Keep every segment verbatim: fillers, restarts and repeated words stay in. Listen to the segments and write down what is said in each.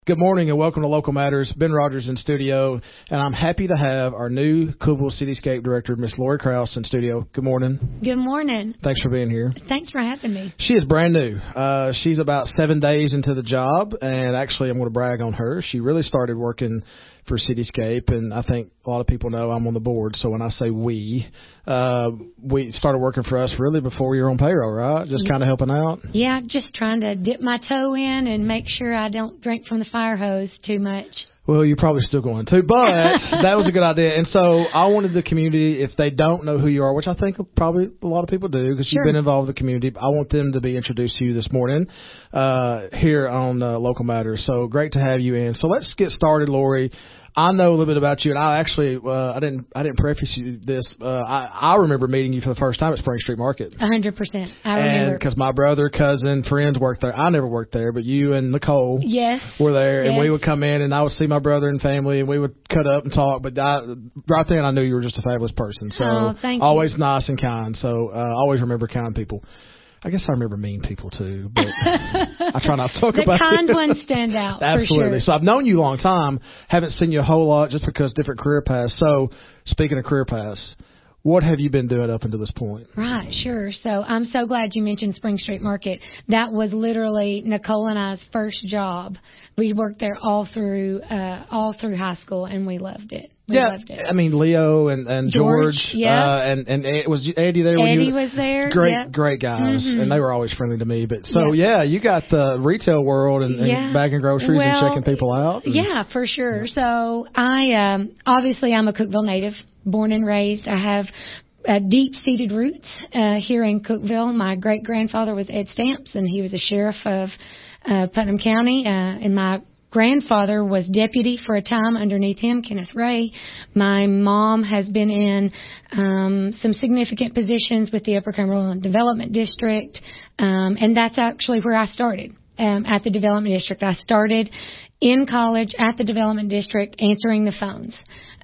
Good morning and welcome to Local Matters. Ben Rogers in studio, and I'm happy to have our new Cookeville Cityscape Director, Miss Lori Krause, in studio. Good morning. Good morning. Thanks for being here. Thanks for having me. She is brand new. Uh, she's about seven days into the job, and actually I'm going to brag on her. She really started working for Cityscape, and I think a lot of people know I'm on the board, so when I say we, uh, we started working for us really before we were on payroll, right? Just kind of helping out? Yeah, just trying to dip my toe in and make sure I don't drink from the fire hose too much. Well, you're probably still going to, but that was a good idea. And so I wanted the community, if they don't know who you are, which I think probably a lot of people do because Sure. you've been involved with the community, I want them to be introduced to you this morning uh, here on uh, Local Matters. So great to have you in. So let's get started, Lori. I know a little bit about you, and I actually uh, I didn't I didn't preface you this. Uh, I I remember meeting you for the first time at Spring Street Market. A hundred percent. I remember. Because my brother, cousin, friends worked there. I never worked there, but you and Nicole yes. were there, and yes. we would come in, and I would see my brother and family, and we would cut up and talk. But I, right then, I knew you were just a fabulous person. So oh, thank always you. nice and kind. So uh, always remember kind people. I guess I remember mean people too, but I try not to talk the about The kind it. ones stand out. Absolutely. For sure. So I've known you a long time. Haven't seen you a whole lot just because different career paths. So speaking of career paths, what have you been doing up until this point? Right, sure. So I'm so glad you mentioned Spring Street Market. That was literally Nicole and I's first job. We worked there all through uh, all through high school, and we loved it. We yeah, loved it. I mean Leo and, and George, George yeah, uh, and and it was Eddie there. Eddie when you, was there. Great, yep. great guys, mm-hmm. and they were always friendly to me. But so Yep. yeah, you got the retail world and, and Yeah. bagging groceries well, and checking people out. And, yeah, for sure. So I um, obviously I'm a Cookeville native, born and raised. I have Uh, deep-seated roots uh, here in Cookeville. My great-grandfather was Ed Stamps, and he was a sheriff of uh, Putnam County, uh, and my grandfather was deputy for a time underneath him, Kenneth Ray. My mom has been in um, some significant positions with the Upper Cumberland Development District, um, and that's actually where I started, um, at the Development District. I started in college at the Development District answering the phones.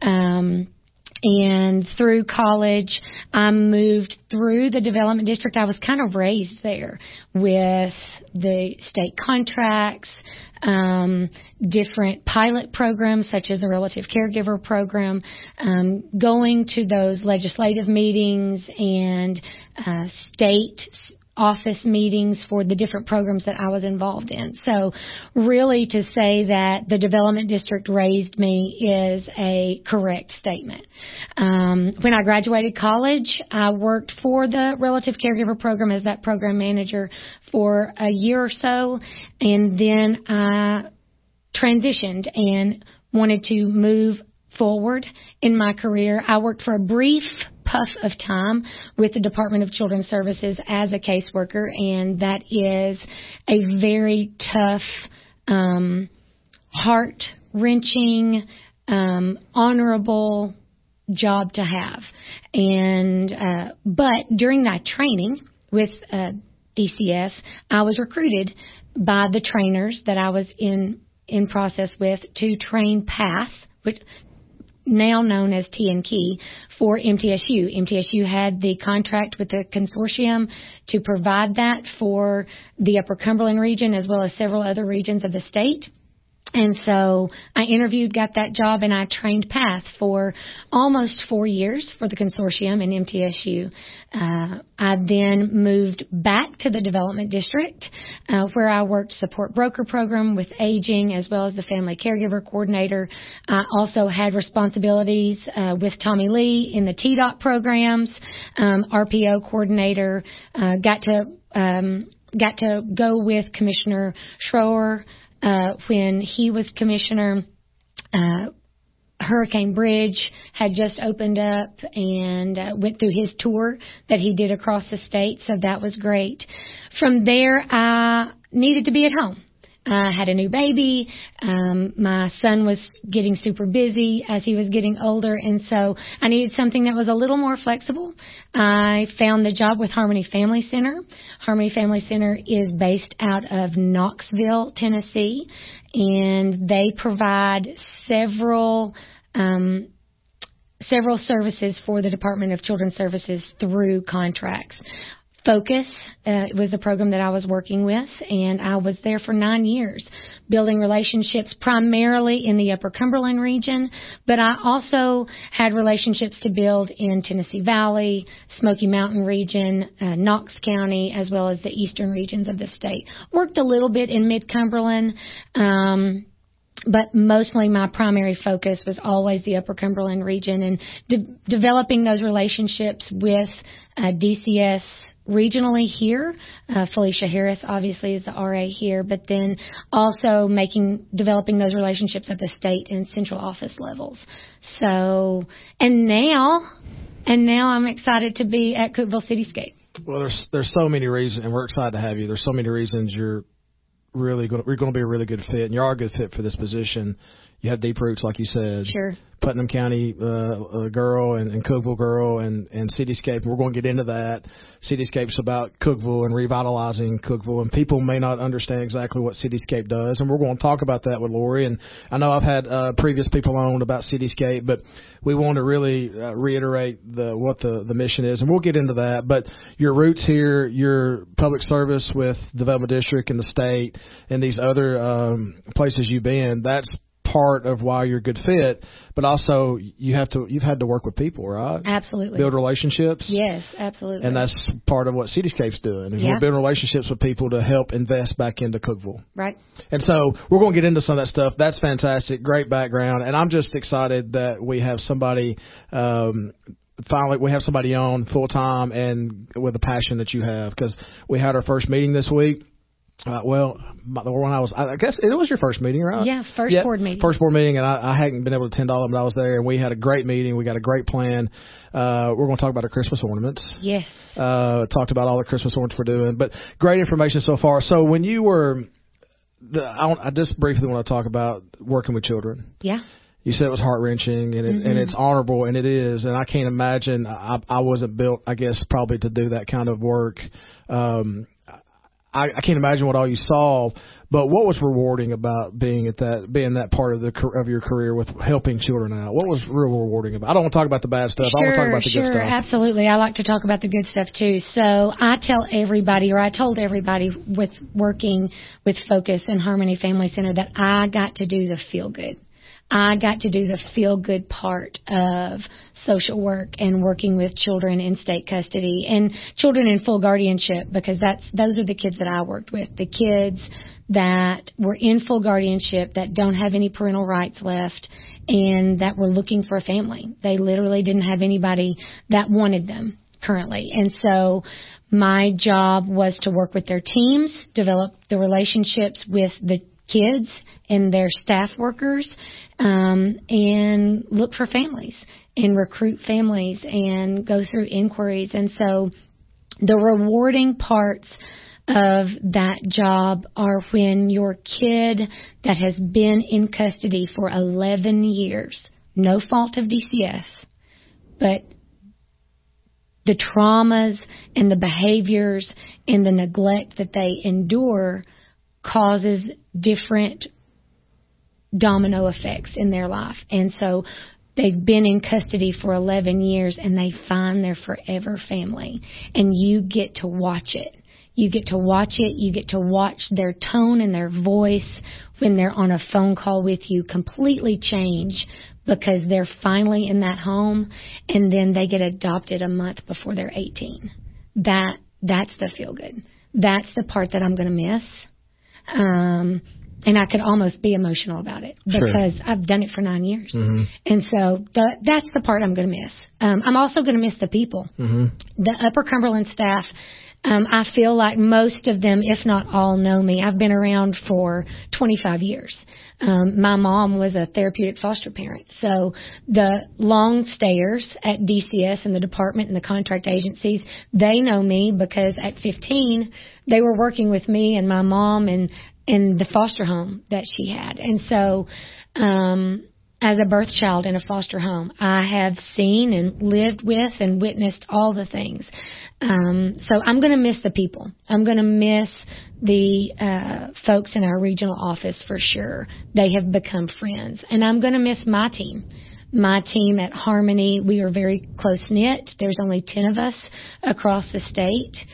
Um And through college, I moved through the development district. I was kind of raised there with the state contracts, um, different pilot programs such as the Relative Caregiver Program, um, going to those legislative meetings and uh, state office meetings for the different programs that I was involved in. So really to say that the development district raised me is a correct statement. Um, when I graduated college, I worked for the Relative Caregiver Program as that program manager for a year or so, and then I transitioned and wanted to move forward in my career. I worked for a brief puff of time with the Department of Children's Services as a caseworker, and that is a very tough, um, heart-wrenching, um, honorable job to have. And uh, but during that training with uh, D C S, I was recruited by the trainers that I was in in process with to train PATH, which now known as T and Key, for M T S U. M T S U had the contract with the consortium to provide that for the Upper Cumberland region as well as several other regions of the state. And so I interviewed, got that job, and I trained PATH for almost four years for the consortium in M T S U. Uh, I then moved back to the development district uh, where I worked support broker program with aging as well as the family caregiver coordinator. I also had responsibilities uh, with Tommy Lee in the T DOT programs, um, R P O coordinator, uh, got to um, got to go with Commissioner Schroer Uh, when he was commissioner. uh, Hurricane Bridge had just opened up, and uh, went through his tour that he did across the state, so that was great. From there, I needed to be at home. I had a new baby. Um, my son was getting super busy as he was getting older, and so I needed something that was a little more flexible. I found the job with Harmony Family Center. Harmony Family Center is based out of Knoxville, Tennessee, and they provide several um, several services for the Department of Children's Services through contracts. Focus uh, was the program that I was working with, and I was there for nine years, building relationships primarily in the Upper Cumberland region, but I also had relationships to build in Tennessee Valley, Smoky Mountain region, uh, Knox County, as well as the eastern regions of the state. Worked a little bit in Mid-Cumberland, um, but mostly my primary focus was always the Upper Cumberland region and de- developing those relationships with uh, D C S regionally here. Uh, Felicia Harris obviously is the R A here, but then also making, developing those relationships at the state and central office levels. So, and now, and now I'm excited to be at Cookeville Cityscape. Well, there's, there's so many reasons, and we're excited to have you. There's so many reasons you're really going to, you're going to be a really good fit, and you are a good fit for this position. You have deep roots, like you said. Sure. Putnam County uh, uh, girl and, and Cookeville girl and, and Cityscape. We're going to get into that. Cityscape's about Cookeville and revitalizing Cookeville, and people may not understand exactly what Cityscape does, and we're going to talk about that with Lori. And I know I've had uh, previous people on about Cityscape, but we want to really uh, reiterate the what the, the mission is, and we'll get into that. But your roots here, your public service with Development District and the state and these other um, places you've been, that's part of why you're a good fit, but also you have to you've had to work with people, right? Absolutely. Build relationships. Yes, absolutely. And that's part of what Cityscape's doing. Is yeah. We're building relationships with people to help invest back into Cookeville. Right. And so we're going to get into some of that stuff. That's fantastic. Great background. And I'm just excited that we have somebody um finally we have somebody on full time and with the passion that you have, because we had our first meeting this week. Uh, well, the one I was, I guess it was your first meeting, right? Yeah, first yeah, board meeting. First board meeting, and I, I hadn't been able to attend all of them, but I was there, and we had a great meeting. We got a great plan. Uh, we're going to talk about our Christmas ornaments. Yes. Uh, talked about all the Christmas ornaments we're doing, but great information so far. So when you were, the, I, I just briefly want to talk about working with children. Yeah. You said it was heart-wrenching, and, it, mm-hmm. and it's honorable, and it is, and I can't imagine, I, I wasn't built, I guess, probably to do that kind of work. Um, I, I can't imagine what all you saw, but what was rewarding about being at that, being that part of the of your career with helping children out? What was real rewarding about? I don't want to talk about the bad stuff. Sure, I want to talk about the sure, good stuff. Sure, absolutely. I like to talk about the good stuff too. So I tell everybody, or I told everybody with working with Focus and Harmony Family Center, that I got to do the feel good. I got to do the feel-good part of social work and working with children in state custody and children in full guardianship, because that's those are the kids that I worked with, the kids that were in full guardianship, that don't have any parental rights left, and that were looking for a family. They literally didn't have anybody that wanted them currently. And so my job was to work with their teams, develop the relationships with the kids and their staff workers, um, and look for families and recruit families and go through inquiries. And so the rewarding parts of that job are when your kid that has been in custody for eleven years, no fault of D C S, but the traumas and the behaviors and the neglect that they endure causes different domino effects in their life. And so they've been in custody for eleven years and they find their forever family. And you get to watch it. You get to watch it. You get to watch their tone and their voice when they're on a phone call with you completely change, because they're finally in that home and then they get adopted a month before they're eighteen. That, that's the feel good. That's the part that I'm going to miss. Um, and I could almost be emotional about it because sure. I've done it for nine years. Mm-hmm. And so the, that's the part I'm going to miss. Um, I'm also going to miss the people. Mm-hmm. The Upper Cumberland staff, um, I feel like most of them, if not all, know me. I've been around for twenty-five years. Um, my mom was a therapeutic foster parent. So the long stayers at D C S and the department and the contract agencies, they know me because at fifteen, they were working with me and my mom and, and the foster home that she had. And so, um, as a birth child in a foster home, I have seen and lived with and witnessed all the things. Um, so I'm going to miss the people. I'm going to miss the uh, folks in our regional office for sure. They have become friends. And I'm going to miss my team. My team at Harmony, we are very close-knit. There's only ten of us across the state.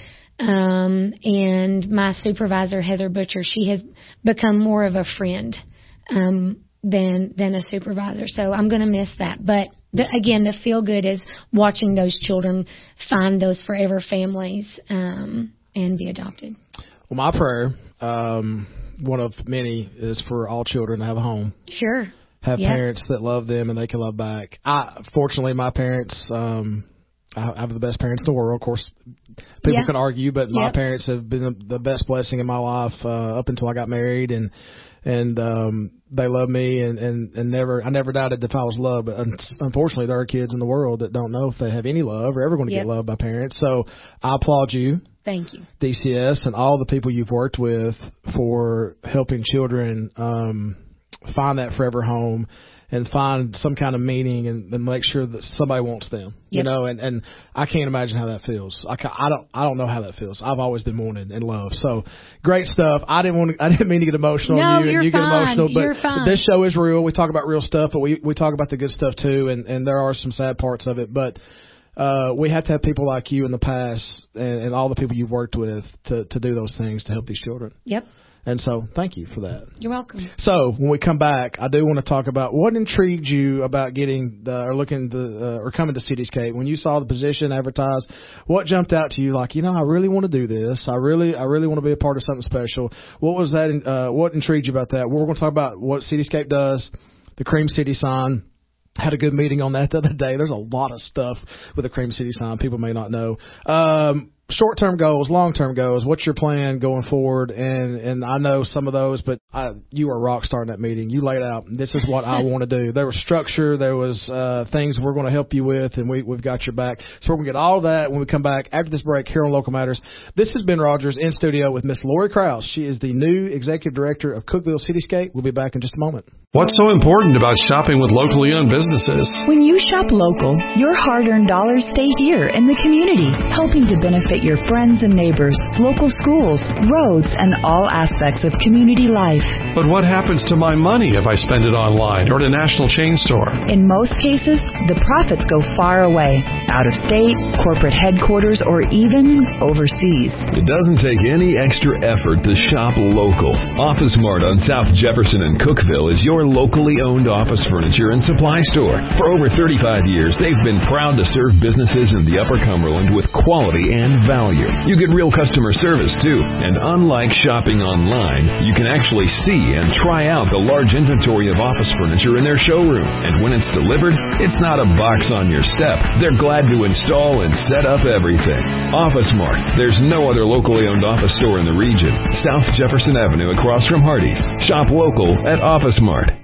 Um, and my supervisor, Heather Butcher, she has become more of a friend um, than than a supervisor. So I'm going to miss that. But the, again, the feel good is watching those children find those forever families um, and be adopted. Well, my prayer, um, one of many, is for all children to have a home. Sure. Have yep. parents that love them and they can love back. I, fortunately, my parents, um, I have the best parents in the world. Of course, people yeah. can argue, but my yep. parents have been the best blessing in my life uh, up until I got married, and and um, they love me, and, and, and never I never doubted if I was loved. But unfortunately, there are kids in the world that don't know if they have any love or ever going to yep. get loved by parents. So I applaud you. Thank you. D C S and all the people you've worked with for helping children um, find that forever home and find some kind of meaning and, and make sure that somebody wants them, you yep. know, and, and I can't imagine how that feels. I, I don't, I don't know how that feels. I've always been wanted and loved. So great stuff. I didn't want to, I didn't mean to get emotional no, on you you're and you fine. get emotional, but you're fine. This show is real. We talk about real stuff, but we, we talk about the good stuff too. And, and there are some sad parts of it, but uh, we have to have people like you in the past and, and all the people you've worked with to, to do those things to help these children. Yep. And so thank you for that. You're welcome. So when we come back, I do want to talk about what intrigued you about getting the, or looking the, uh, or coming to Cityscape. When you saw the position advertised, what jumped out to you like, you know, I really want to do this. I really, I really want to be a part of something special. What was that? Uh, what intrigued you about that? We're going to talk about what Cityscape does, the Cream City sign. Had a good meeting on that the other day. There's a lot of stuff with the Cream City sign people may not know. Um, short-term goals, long-term goals. What's your plan going forward? And and I know some of those, but I, you were a rock star in that meeting. You laid out, this is what I want to do. There was structure. There was uh, things we're going to help you with, and we, we've got your back. So we're going to get all of that when we come back after this break here on Local Matters. This is Ben Rogers in studio with Miss Lori Krause. She is the new Executive Director of Cookeville Cityscape. We'll be back in just a moment. What's so important about shopping with locally owned businesses? When you shop local, your hard-earned dollars stay here in the community, helping to benefit your friends and neighbors, local schools, roads, and all aspects of community life. But what happens to my money if I spend it online or at a national chain store? In most cases, the profits go far away, out of state, corporate headquarters, or even overseas. It doesn't take any extra effort to shop local. Office Mart on South Jefferson and Cookeville is your locally owned office furniture and supply store. For over thirty-five years, they've been proud to serve businesses in the Upper Cumberland with quality and value. You get real customer service, too. And unlike shopping online, you can actually see and try out the large inventory of office furniture in their showroom. And when it's delivered, it's not a box on your step. They're glad to install and set up everything. Office Mart. There's no other locally owned office store in the region. South Jefferson Avenue across from Hardee's. Shop local at Office Mart.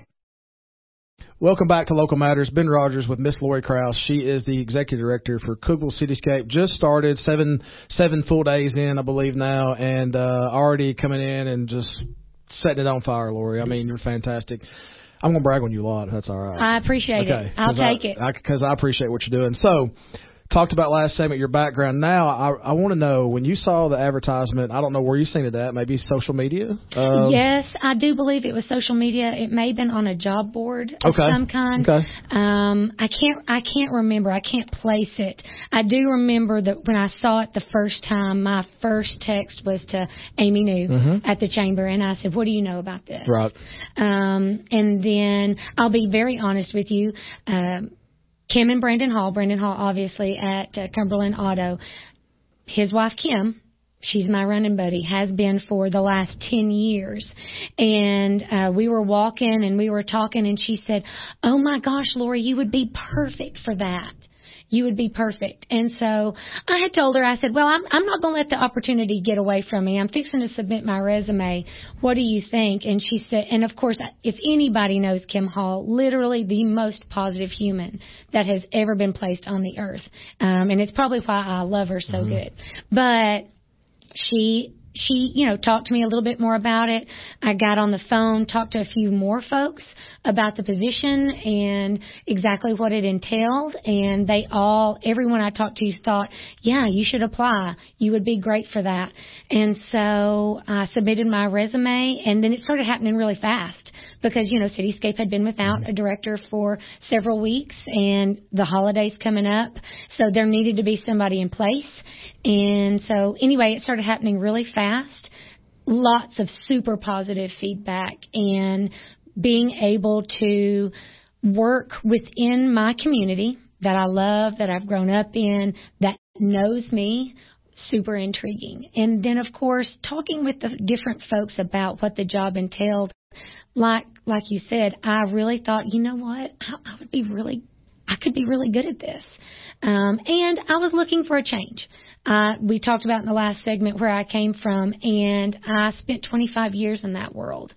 Welcome back to Local Matters. Ben Rogers with Miss Lori Krause. She is the Executive Director for Cookeville Cityscape. Just started seven seven full days in, I believe now, and uh, already coming in and just setting it on fire, Lori. I mean, you're fantastic. I'm going to brag on you a lot, if that's all right. I appreciate okay, it. I'll take I, it. Because I, I appreciate what you're doing. So, talked about last segment your background. Now, I, I want to know, when you saw the advertisement, I don't know where you seen it at, maybe social media? Um, yes, I do believe it was social media. It may have been on a job board of okay. some kind. Okay. Um, I can't I can't remember. I can't place it. I do remember that when I saw it the first time, my first text was to Amy New mm-hmm. at the chamber, and I said, what do you know about this? Right. Um, and then I'll be very honest with you. Um, Kim and Brandon Hall, Brandon Hall obviously at uh, Cumberland Auto, his wife Kim, she's my running buddy, has been for the last ten years. And uh, we were walking and we were talking and she said, oh my gosh, Lori, you would be perfect for that. You would be perfect. And so I had told her, I said, well, I'm, I'm not going to let the opportunity get away from me. I'm fixing to submit my resume. What do you think? And she said, and of course, if anybody knows Kim Hall, literally the most positive human that has ever been placed on the earth. Um, and it's probably why I love her so mm-hmm. good. But she... She, you know, talked to me a little bit more about it. I got on the phone, talked to a few more folks about the position and exactly what it entailed. And they all, everyone I talked to thought, yeah, you should apply. You would be great for that. And so I submitted my resume, and then it started happening really fast. because, you know, Cityscape had been without a director for several weeks and the holidays coming up. So there needed to be somebody in place. And so anyway, it started happening really fast. Lots of super positive feedback and being able to work within my community that I love, that I've grown up in, that knows me, super intriguing. And then, of course, talking with the different folks about what the job entailed, like like you said, I really thought, you know what, I, I would be really, I could be really good at this. Um, and I was looking for a change. Uh, we talked about in the last segment where I came from, and I spent twenty-five years in that world.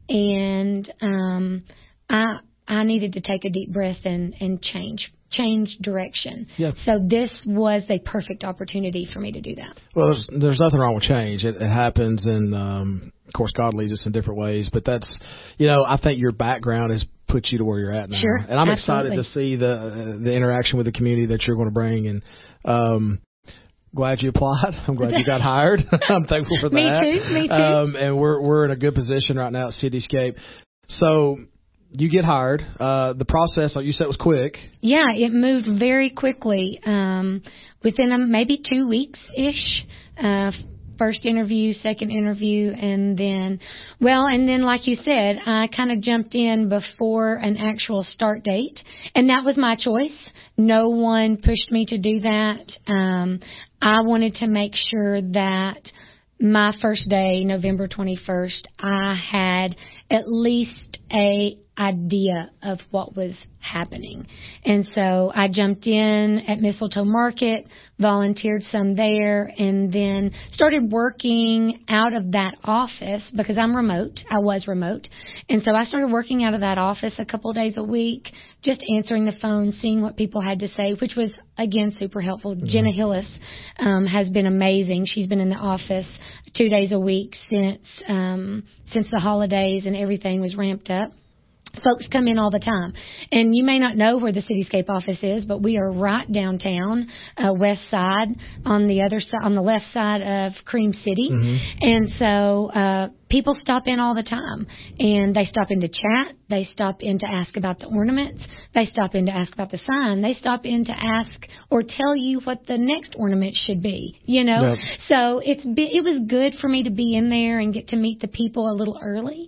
And um, I I needed to take a deep breath and, and change. change direction. Yep. So this was a perfect opportunity for me to do that. Well, there's, there's nothing wrong with change. It, it happens, and um, of course, God leads us in different ways. But that's, you know, I think your background has put you to where you're at now. Sure, and I'm absolutely. excited to see the uh, the interaction with the community that you're going to bring. And um, glad you applied. I'm glad you got hired. I'm thankful for that. Me too. Me too. Um, and we're we're in a good position right now at Cityscape. So. You get hired. Uh, the process, like you said, was quick. Yeah, it moved very quickly. Um, within a, maybe two weeks-ish. Uh, first interview, second interview, and then, well, and then like you said, I kind of jumped in before an actual start date. And that was my choice. No one pushed me to do that. Um, I wanted to make sure that my first day, November twenty-first, I had at least a idea of what was happening. And so I jumped in at Mistletoe Market, volunteered some there, and then started working out of that office because I'm remote. I was remote. And so I started working out of that office a couple of days a week, just answering the phone, seeing what people had to say, which was, again, super helpful. Mm-hmm. Jenna Hillis um, has been amazing. She's been in the office two days a week since um, since the holidays and everything was ramped up. Folks come in all the time. And you may not know where the Cityscape office is, but we are right downtown, uh, west side, on the other side, on the left side of Cream City. Mm-hmm. And so uh, people stop in all the time. And they stop in to chat. They stop in to ask about the ornaments. They stop in to ask about the sign. They stop in to ask or tell you what the next ornament should be, you know. Yep. So it's be, it was good for me to be in there and get to meet the people a little early.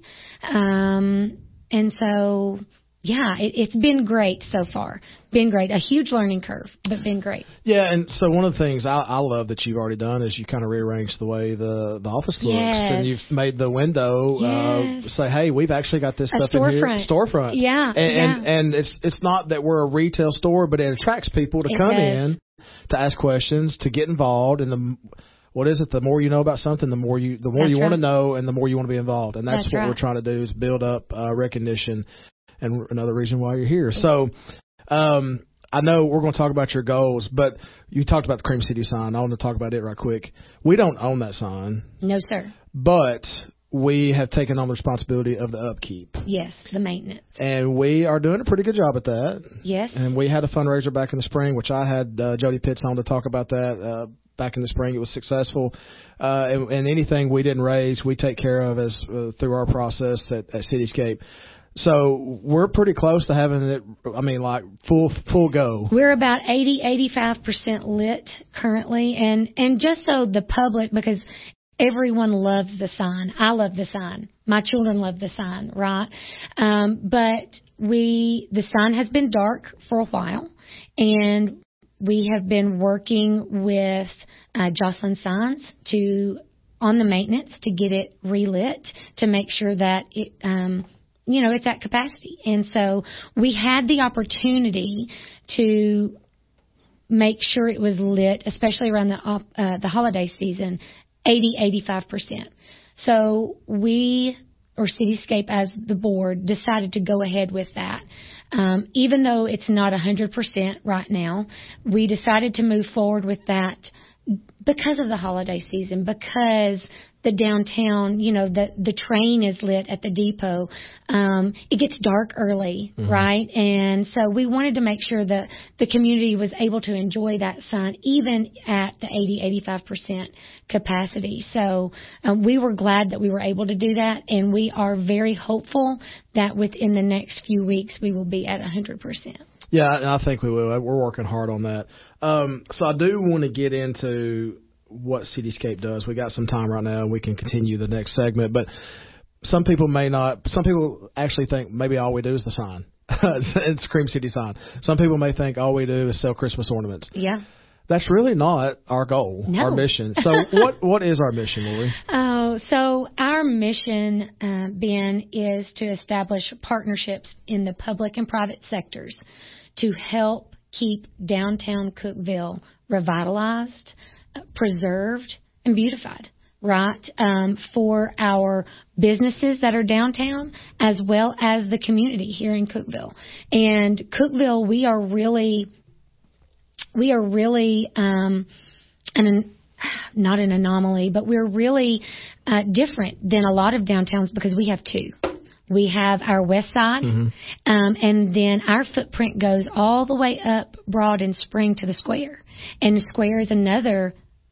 Um And so, yeah, it, it's been great so far. Been great. A huge learning curve, but been great. Yeah, and so one of the things I, I love that you've already done is you kind of rearranged the way the, the office looks. Yes. And you've made the window yes. uh, say, hey, we've actually got this a stuff storefront. in here. Storefront. Yeah. And, yeah. and, and it's it's not that we're a retail store, but it attracts people to it come does. in, to ask questions, to get involved. And the what is it? The more you know about something, the more you the more that's you right. want to know, and the more you want to be involved. And that's, that's what right. we're trying to do is build up uh, recognition. And another reason why you're here. So um, I know we're going to talk about your goals, but you talked about the Cream City sign. I want to talk about it right quick. We don't own that sign. No, sir. But we have taken on the responsibility of the upkeep. Yes, the maintenance. And we are doing a pretty good job at that. Yes. And we had a fundraiser back in the spring, which I had uh, Jody Pitts on to talk about that uh, back in the spring. It was successful. Uh, and, and anything we didn't raise, we take care of as uh, through our process at, at Cityscape. So we're pretty close to having it, I mean, like full full go. We're about eighty, eighty-five percent lit currently. And, and just so the public, because everyone loves the sign. I love the sign. My children love the sign, right? Um, but we, the sign has been dark for a while. And we have been working with uh, Jocelyn Signs to, on the maintenance to get it relit, to make sure that it, um, you know, it's at capacity. And so we had the opportunity to make sure it was lit, especially around the uh, the holiday season, eighty, eighty-five percent. So we, or Cityscape as the board, decided to go ahead with that. Um, even though it's not one hundred percent right now, we decided to move forward with that because of the holiday season, because the downtown, you know, the, the train is lit at the depot. Um, it gets dark early, mm-hmm. right? And so we wanted to make sure that the community was able to enjoy that sun even at the eighty, eighty-five percent capacity. So um, we were glad that we were able to do that, and we are very hopeful that within the next few weeks we will be at one hundred percent. Yeah, I think we will. We're working hard on that. Um, so I do want to get into what Cityscape does. We got some time right now, and we can continue the next segment. But some people may not. Some people actually think maybe all we do is the sign. It's Cream City sign. Some people may think all we do is sell Christmas ornaments. Yeah. That's really not our goal, no. our mission. So what what is our mission, Lori? Oh, so our mission, uh, Ben, is to establish partnerships in the public and private sectors to help keep downtown Cookeville revitalized, uh, preserved, and beautified, right, um, for our businesses that are downtown as well as the community here in Cookeville. And Cookeville, we are really... We are really um, an not an anomaly, but we're really uh, different than a lot of downtowns because we have two. We have our west side, mm-hmm. um, and then our footprint goes all the way up Broad and Spring to the Square. And the Square is another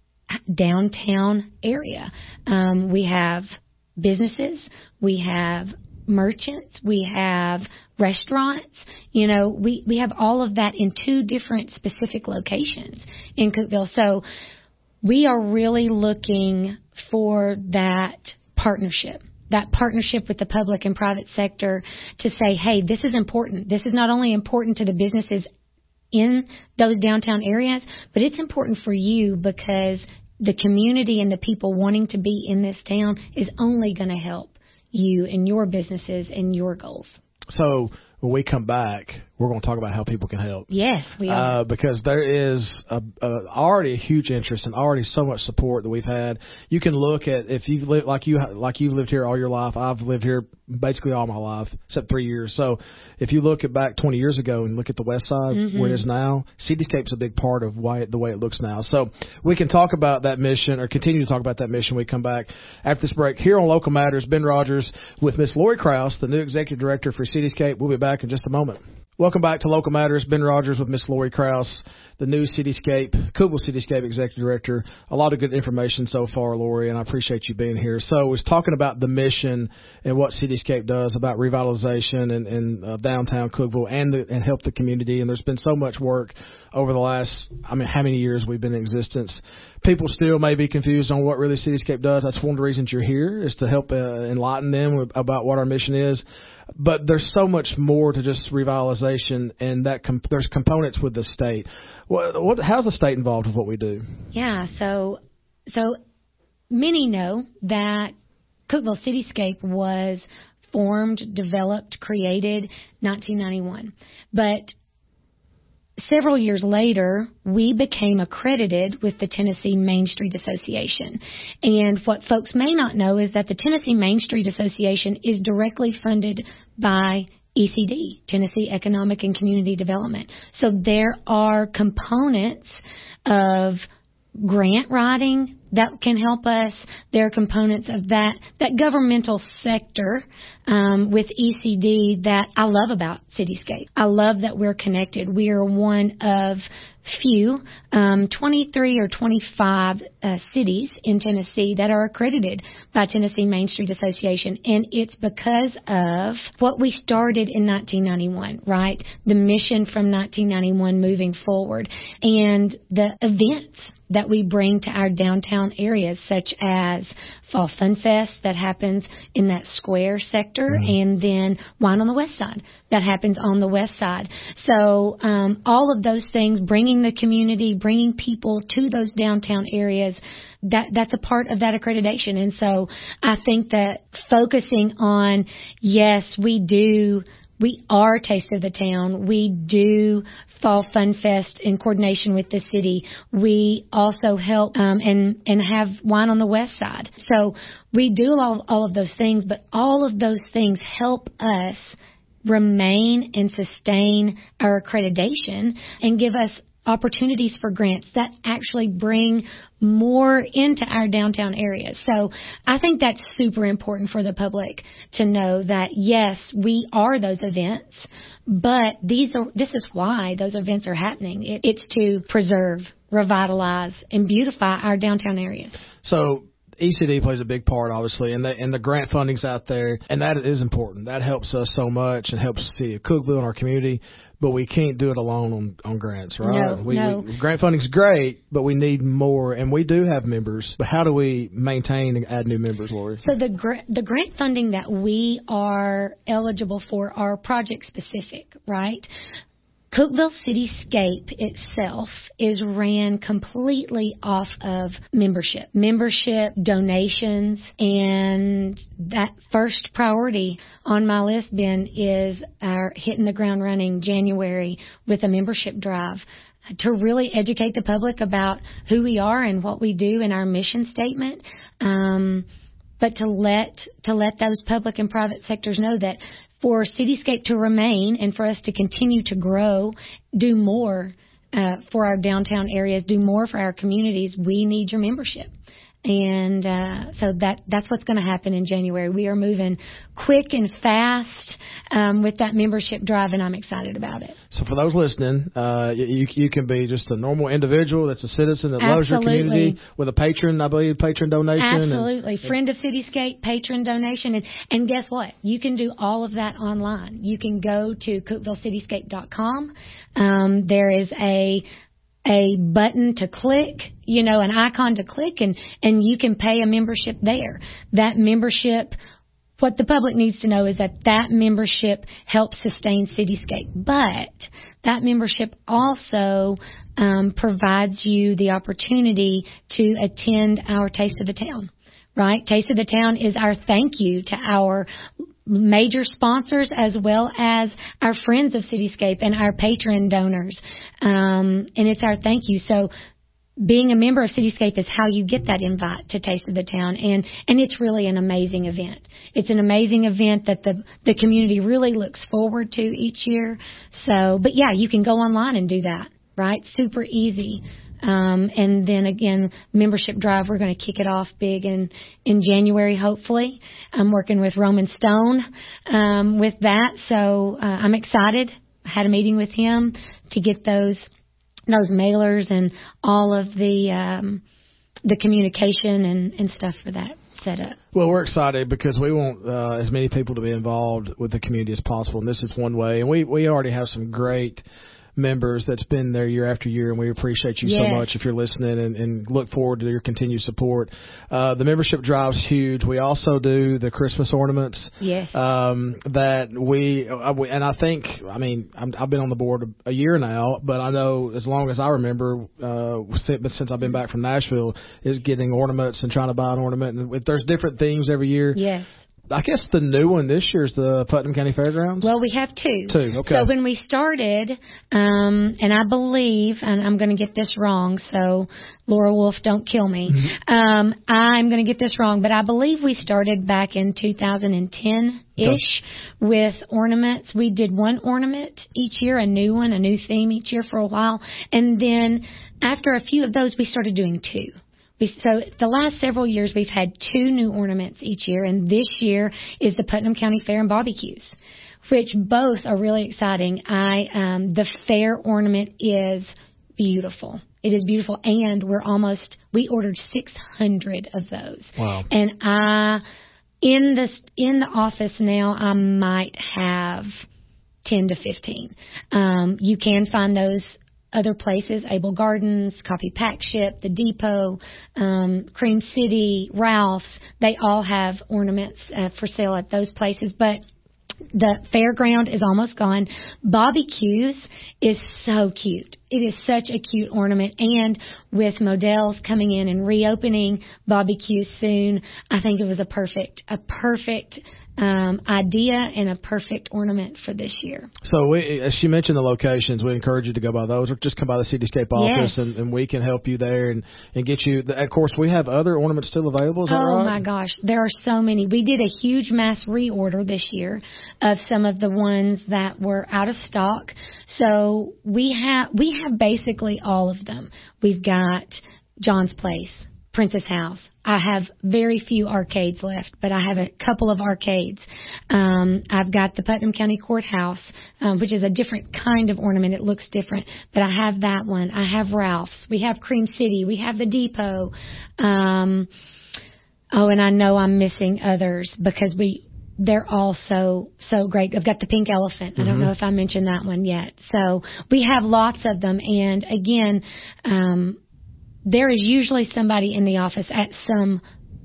downtown area. Um, we have businesses. We have merchants, we have restaurants, you know, we, we have all of that in two different specific locations in Cookeville. So we are really looking for that partnership, that partnership with the public and private sector to say, hey, this is important. This is not only important to the businesses in those downtown areas, but it's important for you because the community and the people wanting to be in this town is only going to help you and your businesses and your goals. So when we come back, we're going to talk about how people can help. Yes, we are. Uh, because there is a, a, already a huge interest and already so much support that we've had. You can look at if you've lived like you like you've lived here all your life. I've lived here basically all my life except three years. So if you look at back twenty years ago and look at the west side mm-hmm. where it is now, Cityscape's a big part of why it, the way it looks now. So we can talk about that mission or continue to talk about that mission. We come back after this break here on Local Matters. Ben Rogers with Miss Lori Krause, the new executive director for Cityscape. We'll be back in just a moment. Welcome back to Local Matters. Ben Rogers with Miss Lori Krause, the new Cityscape, Cookeville Cityscape Executive Director. A lot of good information so far, Lori, and I appreciate you being here. So I was talking about the mission and what Cityscape does about revitalization and, and uh, downtown Cookeville and, the, and help the community. And there's been so much work over the last, I mean, how many years we've been in existence. People still may be confused on what really Cityscape does. That's one of the reasons you're here is to help uh, enlighten them about what our mission is. But there's so much more to just revitalization, and that comp- there's components with the state. What, what, how's the state involved with what we do? Yeah, so so many know that Cookeville Cityscape was formed, developed, created nineteen ninety-one. But several years later, we became accredited with the Tennessee Main Street Association. And what folks may not know is that the Tennessee Main Street Association is directly funded by E C D, Tennessee Economic and Community Development. So there are components of grant writing that can help us. There are components of that, that governmental sector um, with E C D that I love about Cityscape. I love that we're connected. We are one of few, um, twenty-three or twenty-five uh, cities in Tennessee that are accredited by Tennessee Main Street Association. And it's because of what we started in nineteen ninety-one, right? The mission from nineteen ninety-one moving forward and the events that we bring to our downtown areas, such as Fall Fun Fest that happens in that square sector, mm-hmm. and then Wine on the West Side that happens on the west side. So um, all of those things, bringing the community, bringing people to those downtown areas, that that's a part of that accreditation. And so I think that focusing on, yes, we do We are Taste of the Town. We do Fall Fun Fest in coordination with the city. We also help um, and and have Wine on the West Side. So we do all, all of those things, but all of those things help us remain and sustain our accreditation and give us opportunities for grants that actually bring more into our downtown area. So I think that's super important for the public to know that, yes, we are those events, but these are, this is why those events are happening. It, it's to preserve, revitalize, and beautify our downtown area. So E C D plays a big part, obviously, and the, and the grant funding's out there, and that is important. That helps us so much and helps the city of Cookeville and our community, but we can't do it alone on, on grants, right? No, we, no. We, grant funding's great, but we need more, and we do have members, but how do we maintain and add new members, Lori? So the gra- the grant funding that we are eligible for are project specific, right? Cookeville Cityscape itself is ran completely off of membership, membership, donations, and that first priority on my list, Ben, is our hitting the ground running January with a membership drive to really educate the public about who we are and what we do in our mission statement. Um, but to let to let those public and private sectors know that for Cityscape to remain and for us to continue to grow, do more uh, for our downtown areas, do more for our communities, we need your membership. And uh, so that that's what's going to happen in January. We are moving quick and fast um, with that membership drive, and I'm excited about it. So for those listening, uh, you you can be just a normal individual that's a citizen that loves your Absolutely. community with a patron, I believe, patron donation. Absolutely. And, Friend of Cityscape, patron donation. And, and guess what? You can do all of that online. You can go to cookeville cityscape dot com. Um, there is a a button to click, you know, an icon to click, and, and you can pay a membership there. That membership, what the public needs to know is that that membership helps sustain Cityscape. But that membership also um, provides you the opportunity to attend our Taste of the Town, right? Taste of the Town is our thank you to our major sponsors as well as our friends of Cityscape and our patron donors. Um, and it's our thank you. So being a member of Cityscape is how you get that invite to Taste of the Town. And, and it's really an amazing event. It's an amazing event that the, the community really looks forward to each year. So, but yeah, you can go online and do that, right? Super easy. Um, and then again, membership drive, we're going to kick it off big in, in January, hopefully. I'm working with Roman Stone, um, with that. So, uh, I'm excited. I had a meeting with him to get those, those mailers and all of the, um, the communication and, and stuff for that set up. Well, we're excited because we want uh, as many people to be involved with the community as possible. And this is one way. And we, we already have some great members that's been there year after year, and we appreciate you yes. so much if you're listening, and, and look forward to your continued support. Uh, the membership drive's huge. We also do the Christmas ornaments. Yes. Um, that we, uh, we, and I think, I mean, I'm, I've been on the board a, a year now, but I know as long as I remember, uh, since, since I've been back from Nashville, is getting ornaments and trying to buy an ornament. And if there's different themes every year. Yes. I guess the new one this year is the Putnam County Fairgrounds. Well, we have two. Two, okay. So when we started, um, and I believe, and I'm going to get this wrong, so Laura Wolf, don't kill me. Mm-hmm. Um, I'm going to get this wrong, but I believe we started back in two thousand ten-ish okay. with ornaments. We did one ornament each year, a new one, a new theme each year for a while. And then after a few of those, we started doing two. We, so the last several years, we've had two new ornaments each year, and this year is the Putnam County Fair and Barbecues, which both are really exciting. I um, the fair ornament is beautiful. It is beautiful, and we're almost we ordered six hundred of those. Wow! And I in this in the office now, I might have ten to fifteen. Um, you can find those other places, Able Gardens, Coffee Pack Ship, The Depot, um, Cream City, Ralph's. They all have ornaments uh, for sale at those places. But the fairground is almost gone. Bobby Q's is so cute. It is such a cute ornament. And with Modell's coming in and reopening Bobby Q's soon, I think it was a perfect, a perfect um, idea and a perfect ornament for this year. So we, as she mentioned the locations, we encourage you to go by those, or just come by the Cityscape office, yes. and, and we can help you there and, and get you. The, of course, we have other ornaments still available. Is that oh right? my gosh, there are so many. We did a huge mass reorder this year of some of the ones that were out of stock. So we have we have basically all of them. We've got John's Place, Princess House. I have very few arcades left, but I have a couple of arcades. Um, I've got the Putnam County Courthouse, um, which is a different kind of ornament. It looks different, but I have that one. I have Ralph's. We have Cream City. We have the Depot. Um, oh, and I know I'm missing others because we they're all so so great. I've got the Pink Elephant. I don't mm-hmm. know if I mentioned that one yet. So we have lots of them, and again. Um, There is usually somebody in the office at some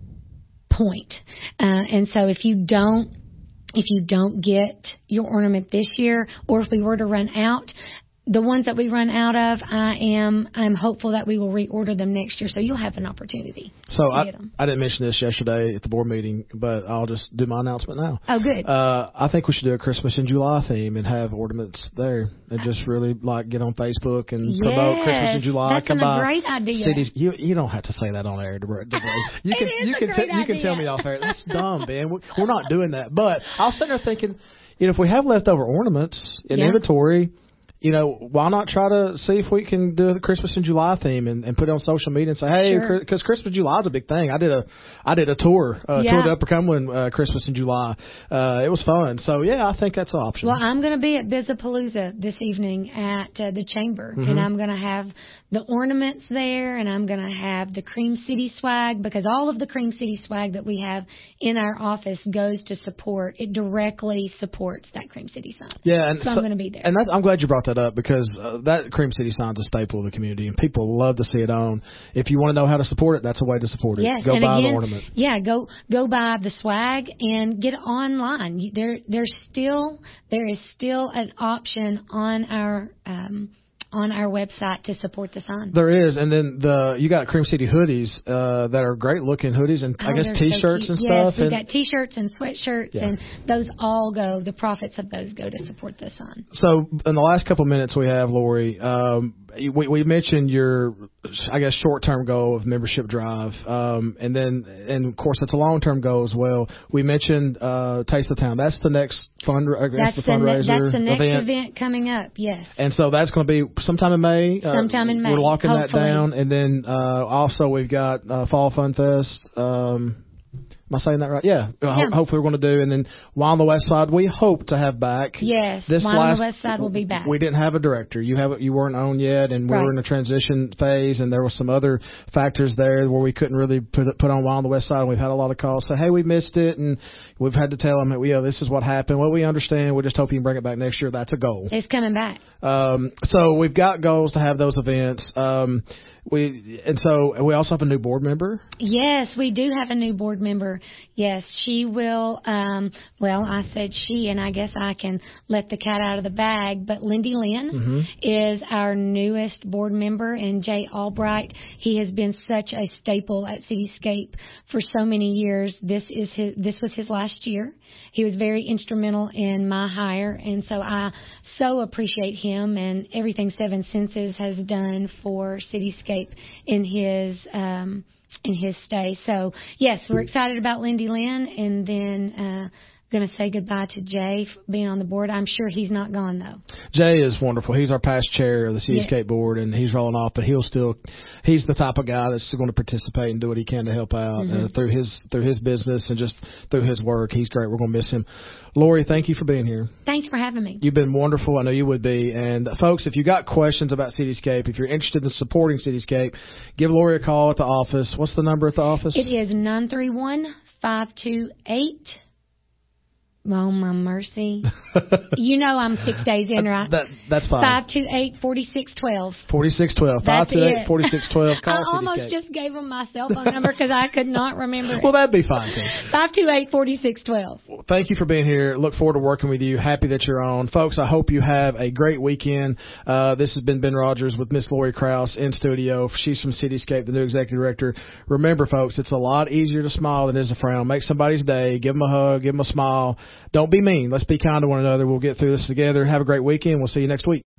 point. Uh, and so if you don't, if you don't get your ornament this year, or if we were to run out, the ones that we run out of, I am I'm hopeful that we will reorder them next year, so you'll have an opportunity so to I, get them. I didn't mention this yesterday at the board meeting, but I'll just do my announcement now. Oh, good. Uh, I think we should do a Christmas in July theme and have ornaments there, and just really like get on Facebook and yes, promote Christmas in July. That's Come a by great idea. Cities. You you don't have to say that on air. Deborah. You can it is you a can great t- you can idea. tell me off air. That's dumb, Ben. We're not doing that. But I was sitting there thinking, you know, if we have leftover ornaments in Yeah. inventory. You know, why not try to see if we can do the Christmas in July theme and, and put it on social media and say, hey, Sure. because Christmas in July is a big thing. I did a I did a tour, uh, Yeah. toured the Upper Cumberland uh, Christmas in July. Uh, it was fun. So, yeah, I think that's an option. Well, I'm going to be at Bizapalooza this evening at uh, the Chamber, Mm-hmm. and I'm going to have the ornaments there, and I'm going to have the Cream City swag, because all of the Cream City swag that we have in our office goes to support. It directly supports that Cream City sign. Yeah, and so, so I'm going to be there. And that's, I'm glad you brought that up, because uh, that Cream City sign is a staple of the community, and people love to see it on. If you want to know how to support it, that's a way to support it. Yes, Go and buy again, the ornament. Yeah, go go buy the swag and get it online. You, there there's still there is still an option on our um, on our website to support the sign. There is, and then the you got Cream City hoodies uh, that are great looking hoodies, and I Oh, guess they're so T-shirts cute. and yes, stuff. we've and got T-shirts and sweatshirts, Yeah. and those all go. The profits of those go to support the sign. So in the last couple of minutes we have, Lori, um, we, we mentioned your, I guess, short-term goal of membership drive, um, and then, and of course, it's a long-term goal as well. We mentioned uh, Taste of Town. That's the next fund. I guess That's the the, ne- fundraiser that's the next event. event coming up. Yes. And so that's going to be sometime in May. Uh, Sometime in May, We're locking hopefully. that down, and then uh, also we've got uh, Fall Fun Fest. Um, Am I saying that right? Yeah. Yeah. Ho- hopefully we're going to do. And then Wild on the West Side, we hope to have back. Yes, This Wild on last, the West Side will be back. We didn't have a director. You have you weren't on yet, and we Right. were in a transition phase, and there were some other factors there where we couldn't really put it- put on Wild on the West Side. And we've had a lot of calls say, hey, we missed it, and we've had to tell them, yeah, this is what happened. Well, we understand. We just hope you can bring it back next year. That's a goal. It's coming back. Um, so we've got goals to have those events. Um, we and so we also have a new board member. Yes, we do have a new board member. Yes, she will. Um, well, I said she, and I guess I can let the cat out of the bag. But Lindy Lynn Mm-hmm. is our newest board member, and Jay Albright. He has been such a staple at Cityscape for so many years. This is his. This was his last year. He was very instrumental in my hire, and so I so appreciate him and everything Seven Senses has done for Cityscape in his um, in his stay. So yes, we're excited about Lindy Lynn, and then uh, going to say goodbye to Jay for being on the board. I'm sure he's not gone though. Jay is wonderful. He's our past chair of the Cityscape Yeah. board, and he's rolling off, but he'll still. He's the type of guy that's going to participate and do what he can to help out Mm-hmm. uh, through his through his business and just through his work. He's great. We're going to miss him. Lori, thank you for being here. Thanks for having me. You've been wonderful. I know you would be. And uh, folks, if you got questions about Cityscape, if you're interested in supporting Cityscape, give Lori a call at the office. What's the number at the office? It is nine three one, five two eight. Oh, my mercy. You know I'm six days in, right? That, that's fine. five two eight, four six one two. forty-six twelve. That's five two eight, it. four six one two. Call I almost Cityscape. just gave them my cell phone number because I could not remember it. Well, that'd be fine, too. five two eight, four six one two. Thank you for being here. Look forward to working with you. Happy that you're on. Folks, I hope you have a great weekend. Uh, this has been Ben Rogers with Miss Lori Krause in studio. She's from Cityscape, the new executive director. Remember, folks, it's a lot easier to smile than it is to frown. Make somebody's day. Give them a hug. Give them a smile. Don't be mean. Let's be kind to one another. We'll get through this together. Have a great weekend. We'll see you next week.